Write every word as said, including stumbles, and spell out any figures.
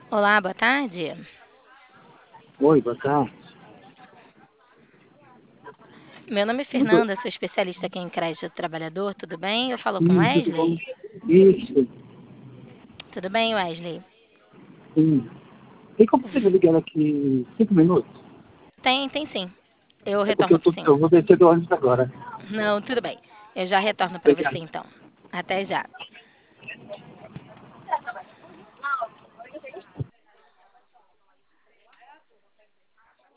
Olá, boa tarde. Oi, boa tarde. Meu nome é Tudo? Fernanda, sou especialista aqui em crédito do trabalhador, tudo bem? Eu falo com Sim, tudo bom? Wesley? Isso, Tudo bem, Wesley? sim. Tem como você me ligar aqui cinco minutos? Tem, tem sim. Eu É porque retorno eu, por tô, eu cinco. vou descer do ônibus agora. Não, tudo bem. Eu já retorno para você Obrigado. então. Até já.